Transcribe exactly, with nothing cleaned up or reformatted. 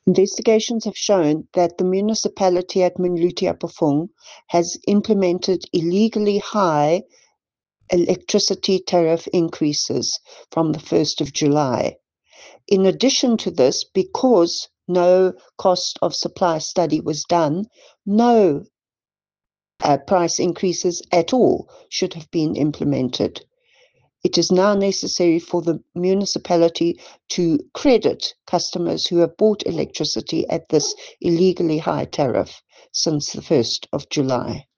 Investigations have shown that the municipality at Munlutiapofong has implemented illegally high electricity tariff increases from the first of July. In addition to this, because no cost of supply study was done, no uh, price increases at all should have been implemented. It is now necessary for the municipality to credit customers who have bought electricity at this illegally high tariff since the first of July.